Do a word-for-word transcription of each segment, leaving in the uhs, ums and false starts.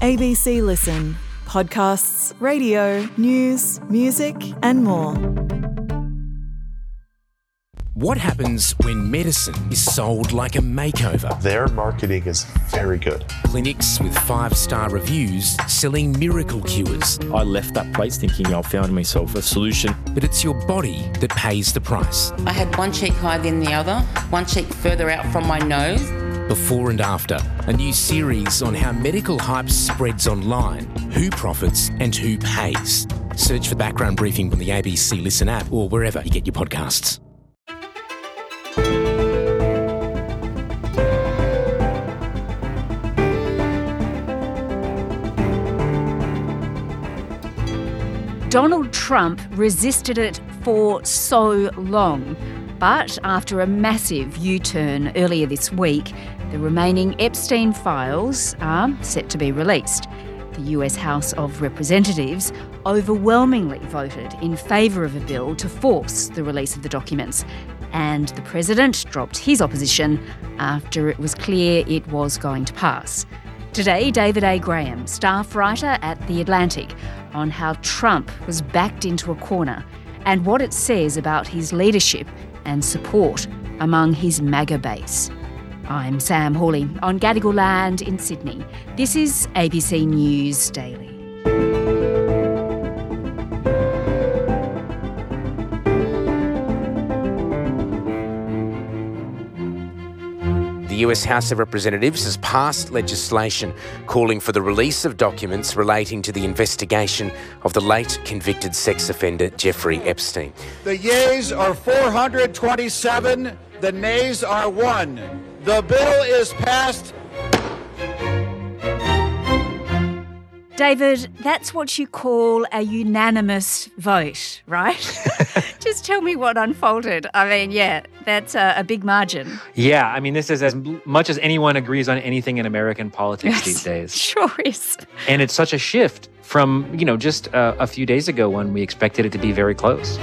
A B C Listen. Podcasts, radio, news, music and more. What happens when medicine is sold like a makeover? Their marketing is very good. Clinics with five-star reviews selling miracle cures. I left that place thinking I found myself a solution. But it's your body that pays the price. I had one cheek higher than the other, one cheek further out from my nose. Before and After, a new series on how medical hype spreads online, who profits and who pays. Search for Background Briefing on the A B C Listen app or wherever you get your podcasts. Donald Trump resisted it for so long, but after a massive U-turn earlier this week, the remaining Epstein files are set to be released. The U S House of Representatives overwhelmingly voted in favour of a bill to force the release of the documents, and the president dropped his opposition after it was clear it was going to pass. Today, David A. Graham, staff writer at The Atlantic, on how Trump was backed into a corner and what it says about his leadership and support among his MAGA base. I'm Sam Hawley on Gadigal land in Sydney. This is A B C News Daily. The U S House of Representatives has passed legislation calling for the release of documents relating to the investigation of the late convicted sex offender Jeffrey Epstein. The yeas are four hundred twenty-seven, the nays are one. The bill is passed. David, that's what you call a unanimous vote, right? Just tell me what unfolded. I mean, yeah, that's a, a big margin. Yeah, I mean, this is as much as anyone agrees on anything in American politics Yes, these days. Sure is. And it's such a shift from, you know, just uh, a few days ago when we expected it to be very close.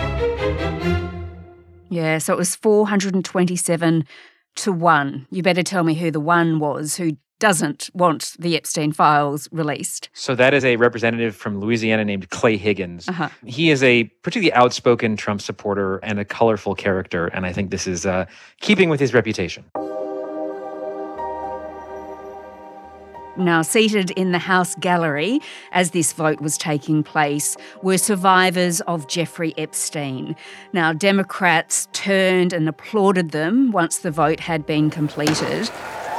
Yeah, so it was four hundred twenty-seven to one. You better tell me who the one was who doesn't want the Epstein files released. So that is a representative from Louisiana named Clay Higgins. Uh-huh. He is a particularly outspoken Trump supporter and a colorful character, and I think this is uh, keeping with his reputation. Now, seated in the House gallery as this vote was taking place were survivors of Jeffrey Epstein. Now, Democrats turned and applauded them once the vote had been completed.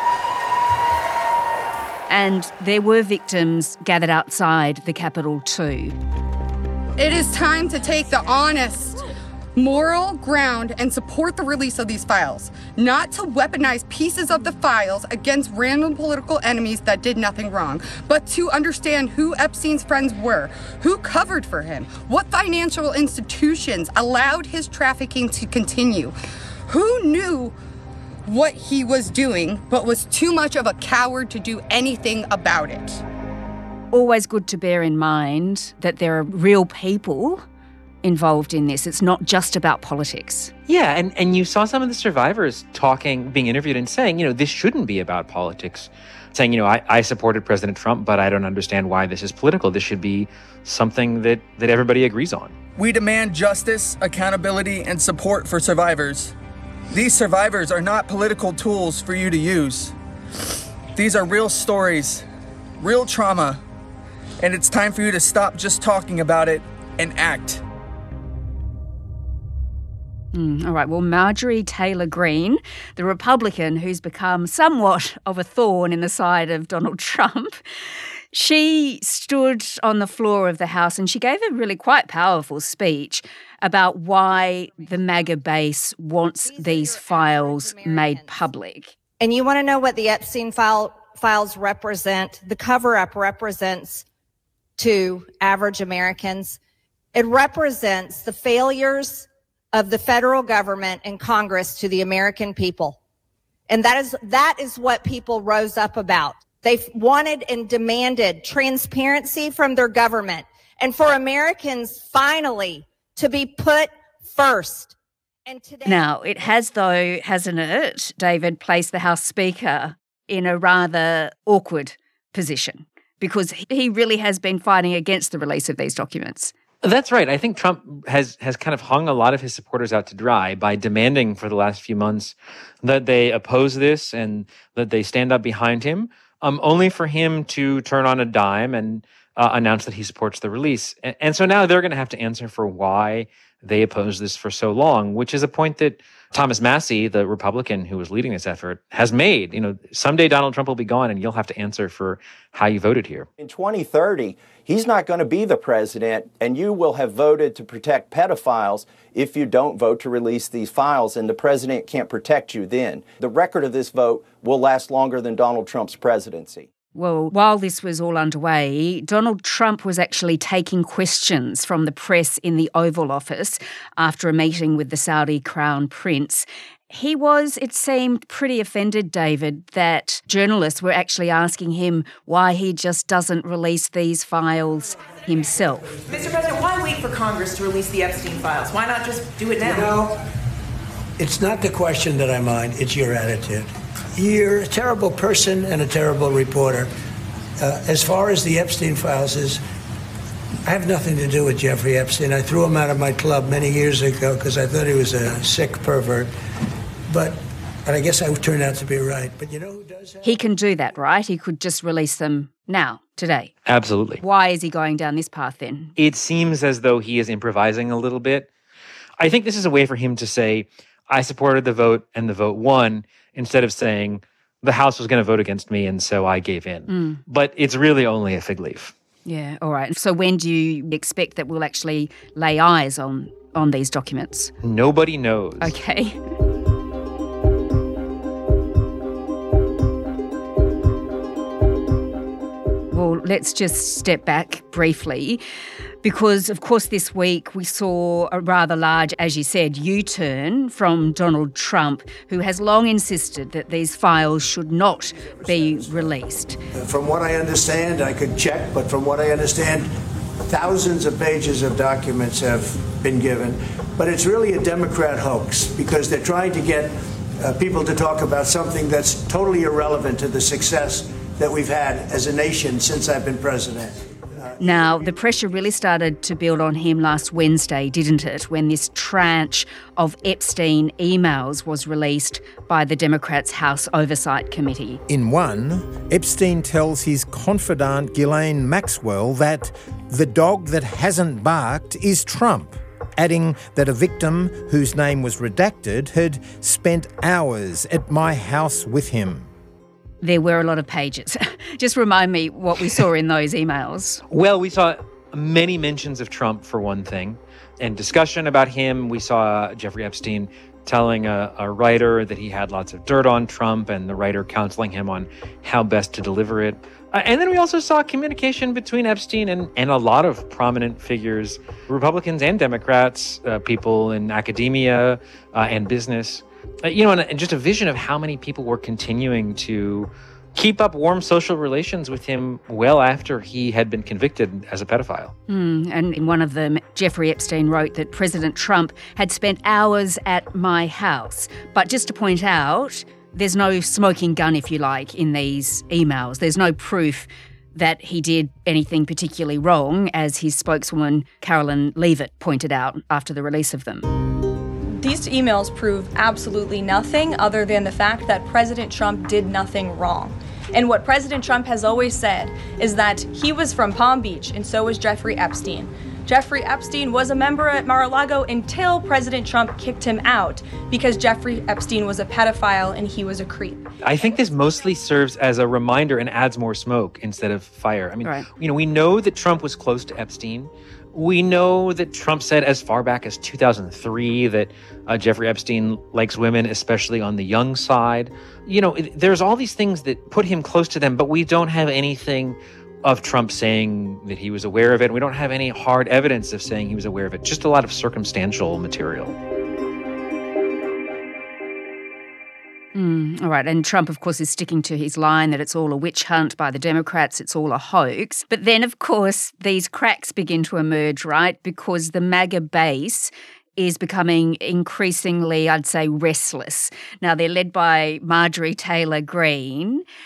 And there were victims gathered outside the Capitol too. It is time to take the honest, moral ground and support the release of these files, not to weaponize pieces of the files against random political enemies that did nothing wrong, but to understand who Epstein's friends were, who covered for him, what financial institutions allowed his trafficking to continue, who knew what he was doing, but was too much of a coward to do anything about it. Always good to bear in mind that there are real people involved in this. It's not just about politics. Yeah, and, and you saw some of the survivors talking, being interviewed and saying, you know, this shouldn't be about politics. Saying, you know, I, I supported President Trump, but I don't understand why this is political. This should be something that, that everybody agrees on. We demand justice, accountability, and support for survivors. These survivors are not political tools for you to use. These are real stories, real trauma, and it's time for you to stop just talking about it and act. Mm, all right, well, Marjorie Taylor Greene, the Republican who's become somewhat of a thorn in the side of Donald Trump, she stood on the floor of the House and she gave a really quite powerful speech about why the MAGA base wants these files made public. And you want to know what the Epstein file, files represent, the cover-up represents to average Americans? It represents the failures of the federal government and Congress to the American people. And that is that is what people rose up about. They wanted and demanded transparency from their government and for Americans finally to be put first. And today- now, it has, though, hasn't it, David, placed the House Speaker in a rather awkward position. because he really has been fighting against the release of these documents. That's right. I think Trump has has kind of hung a lot of his supporters out to dry by demanding for the last few months that they oppose this and that they stand up behind him, um, only for him to turn on a dime and uh, announce that he supports the release. And, and so now they're going to have to answer for why they opposed this for so long, which is a point that Thomas Massie, the Republican who was leading this effort, has made. You know, someday Donald Trump will be gone and you'll have to answer for how you voted here. In twenty thirty, he's not going to be the president, and you will have voted to protect pedophiles if you don't vote to release these files, and the president can't protect you then. The record of this vote will last longer than Donald Trump's presidency. Well, while this was all underway, Donald Trump was actually taking questions from the press in the Oval Office after a meeting with the Saudi Crown Prince. He was, it seemed, pretty offended, David, that journalists were actually asking him why he just doesn't release these files himself. Mister President, why wait for Congress to release the Epstein files? Why not just do it now? You know, it's not the question that I mind, it's your attitude. You're a terrible person and a terrible reporter. Uh, as far as the Epstein files is, I have nothing to do with Jeffrey Epstein. I threw him out of my club many years ago because I thought he was a sick pervert. But, but I guess I turned out to be right. But you know who does that? He can do that, right? He could just release them now, today. Absolutely. Why is he going down this path then? It seems as though he is improvising a little bit. I think this is a way for him to say, I supported the vote and the vote won, instead of saying the House was going to vote against me and so I gave in. Mm. But it's really only a fig leaf. Yeah, all right. So when do you expect that we'll actually lay eyes on, on these documents? Nobody knows. Okay. Well, let's just step back briefly because, of course, this week we saw a rather large, as you said, U-turn from Donald Trump, who has long insisted that these files should not be released. From what I understand, I could check, but from what I understand, thousands of pages of documents have been given. But it's really a Democrat hoax because they're trying to get uh, people to talk about something that's totally irrelevant to the success that we've had as a nation since I've been president. Uh, now, the pressure really started to build on him last Wednesday, didn't it, when this tranche of Epstein emails was released by the Democrats' House Oversight Committee. In one, Epstein tells his confidant Ghislaine Maxwell that the dog that hasn't barked is Trump, adding that a victim whose name was redacted had spent hours at my house with him. There were a lot of pages. Just remind me what we saw in those emails. Well, we saw many mentions of Trump, for one thing, and discussion about him. We saw Jeffrey Epstein telling a, a writer that he had lots of dirt on Trump and the writer counseling him on how best to deliver it. Uh, and then we also saw communication between Epstein and, and a lot of prominent figures, Republicans and Democrats, uh, people in academia uh, and business. Uh, you know, and, and just a vision of how many people were continuing to keep up warm social relations with him well after he had been convicted as a pedophile. Mm, and in one of them, Jeffrey Epstein wrote that President Trump had spent hours at my house. But just to point out, there's no smoking gun, if you like, in these emails. There's no proof that he did anything particularly wrong, as his spokeswoman, Carolyn Leavitt, pointed out after the release of them. These emails prove absolutely nothing other than the fact that President Trump did nothing wrong. And what President Trump has always said is that he was from Palm Beach, and so was Jeffrey Epstein. Jeffrey Epstein was a member at Mar-a-Lago until President Trump kicked him out because Jeffrey Epstein was a pedophile and he was a creep. I think this mostly serves as a reminder and adds more smoke instead of fire. I mean, right. you know, we know that Trump was close to Epstein. We know that Trump said as far back as two thousand three that uh, Jeffrey Epstein likes women, especially on the young side. You know, it, there's all these things that put him close to them, but we don't have anything of Trump saying that he was aware of it. We don't have any hard evidence of saying he was aware of it, just a lot of circumstantial material. Mm, all right, and Trump, of course, is sticking to his line that it's all a witch hunt by the Democrats, it's all a hoax. But then, of course, these cracks begin to emerge, right, because the MAGA base is becoming increasingly, I'd say, restless. Now, they're led by Marjorie Taylor Greene.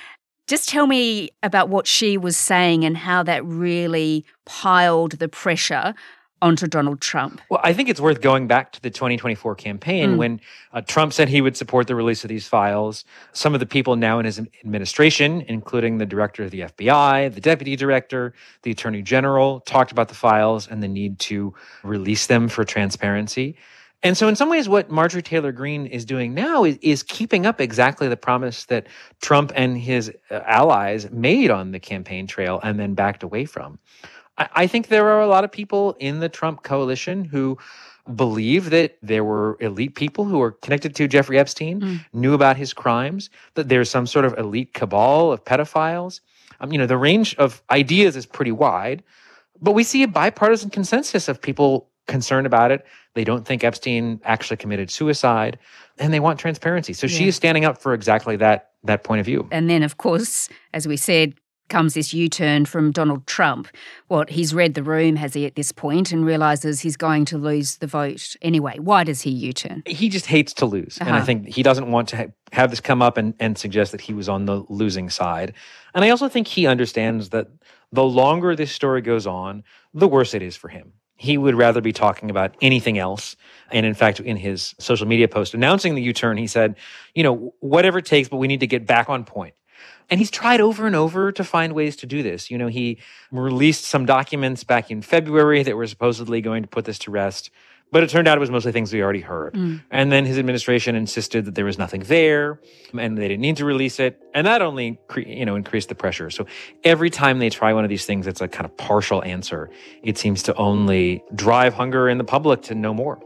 Just tell me about what she was saying and how that really piled the pressure onto Donald Trump. Well, I think it's worth going back to the twenty twenty-four campaign mm. when uh, Trump said he would support the release of these files. Some of the people now in his administration, including the director of the F B I, the deputy director, the attorney general, talked about the files and the need to release them for transparency. And so in some ways, what Marjorie Taylor Greene is doing now is, is keeping up exactly the promise that Trump and his uh, allies made on the campaign trail and then backed away from. I, I think there are a lot of people in the Trump coalition who believe that there were elite people who were connected to Jeffrey Epstein, mm. knew about his crimes, that there's some sort of elite cabal of pedophiles. Um, you know, the range of ideas is pretty wide, but we see a bipartisan consensus of people concerned about it. They don't think Epstein actually committed suicide, and they want transparency. So yeah. she is standing up for exactly that that point of view. And then, of course, as we said, comes this U-turn from Donald Trump. What, he's read the room, has he, at this point, and realises he's going to lose the vote anyway. Why does he U-turn? He just hates to lose. Uh-huh. And I think he doesn't want to ha- have this come up and, and suggest that he was on the losing side. And I also think he understands that the longer this story goes on, the worse it is for him. He would rather be talking about anything else. And in fact, in his social media post announcing the U-turn, he said, you know, whatever it takes, but we need to get back on point. And he's tried over and over to find ways to do this. You know, he released some documents back in February that were supposedly going to put this to rest, but it turned out it was mostly things we already heard. Mm. And then his administration insisted that there was nothing there and they didn't need to release it. And that only, cre- you know, increased the pressure. So every time they try one of these things, it's a kind of partial answer. It seems to only drive hunger in the public to know more.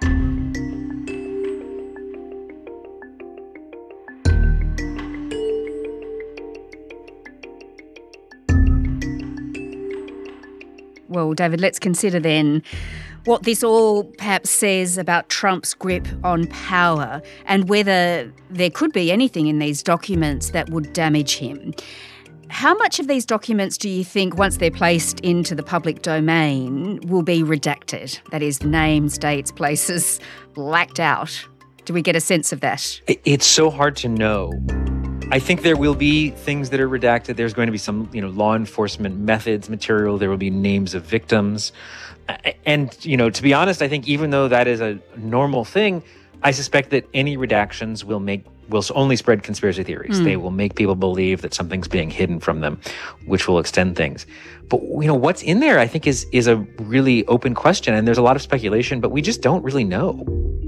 Well, David, let's consider then what this all perhaps says about Trump's grip on power and whether there could be anything in these documents that would damage him. How much of these documents do you think, once they're placed into the public domain, will be redacted? That is, names, dates, places, blacked out. Do we get a sense of that? It's so hard to know. I think there will be things that are redacted. There's going to be some, you know, law enforcement methods material. There will be names of victims. And, you know, to be honest, I think even though that is a normal thing, I suspect that any redactions will make will only spread conspiracy theories. Mm. They will make people believe that something's being hidden from them, which will extend things. But, you know, what's in there, I think, is is a really open question. And there's a lot of speculation, but we just don't really know.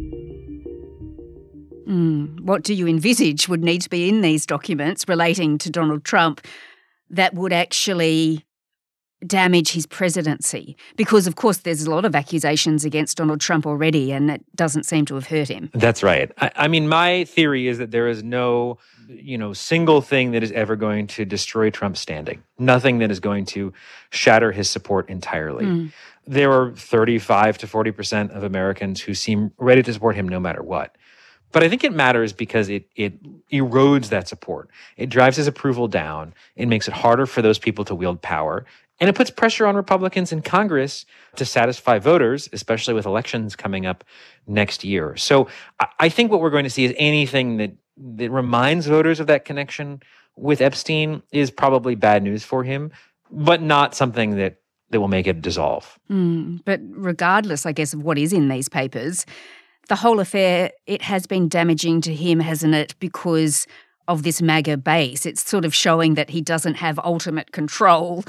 Mm. What do you envisage would need to be in these documents relating to Donald Trump that would actually damage his presidency? Because, of course, there's a lot of accusations against Donald Trump already, and it doesn't seem to have hurt him. That's right. I, I mean, my theory is that there is no, you know, single thing that is ever going to destroy Trump's standing. Nothing that is going to shatter his support entirely. Mm. There are thirty-five to forty percent of Americans who seem ready to support him no matter what. But I think it matters because it it erodes that support. It drives his approval down. It makes it harder for those people to wield power. And it puts pressure on Republicans in Congress to satisfy voters, especially with elections coming up next year. So I think what we're going to see is anything that, that reminds voters of that connection with Epstein is probably bad news for him, but not something that, that will make it dissolve. Mm, but regardless, I guess, of what is in these papers, the whole affair, it has been damaging to him, hasn't it, because of this MAGA base. It's sort of showing that he doesn't have ultimate control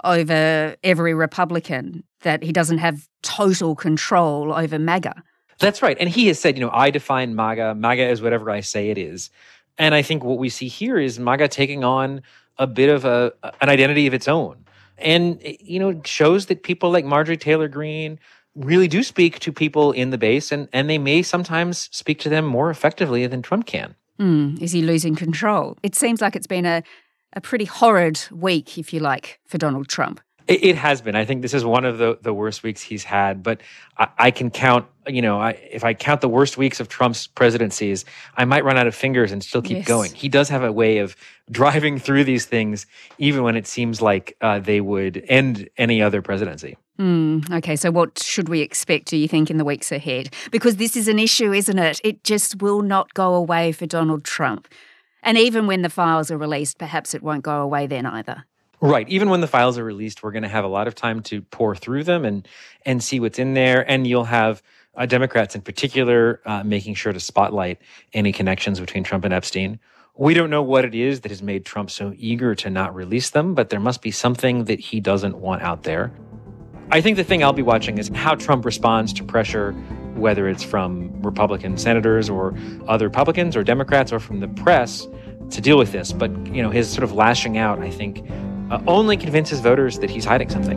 over every Republican, that he doesn't have total control over MAGA. That's right. And he has said, you know, I define MAGA. MAGA is whatever I say it is. And I think what we see here is MAGA taking on a bit of a an identity of its own. And, you know, it shows that people like Marjorie Taylor Greene really do speak to people in the base, and, and they may sometimes speak to them more effectively than Trump can. Mm, is he losing control? It seems like it's been a, a pretty horrid week, if you like, for Donald Trump. It, it has been. I think this is one of the, the worst weeks he's had, but I, I can count, you know, I, if I count the worst weeks of Trump's presidencies, I might run out of fingers and still keep yes. going. He does have a way of driving through these things, even when it seems like uh, they would end any other presidency. Mm, okay, so what should we expect, do you think, in the weeks ahead? Because this is an issue, isn't it? It just will not go away for Donald Trump. And even when the files are released, perhaps it won't go away then either. Right. Even when the files are released, we're going to have a lot of time to pour through them and and see what's in there. And you'll have uh, Democrats in particular uh, making sure to spotlight any connections between Trump and Epstein. We don't know what it is that has made Trump so eager to not release them, but there must be something that he doesn't want out there. I think the thing I'll be watching is how Trump responds to pressure, whether it's from Republican senators or other Republicans or Democrats or from the press to deal with this. But, you know, his sort of lashing out, I think, Uh, only convinces voters that he's hiding something.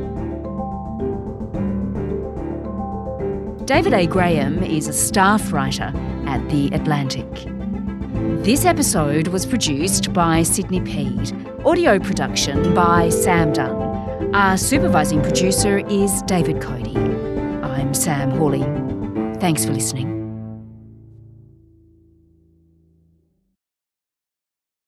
David A. Graham is a staff writer at The Atlantic. This episode was produced by Sydney Peed. Audio production by Sam Dunn. Our supervising producer is David Cody. I'm Sam Hawley. Thanks for listening.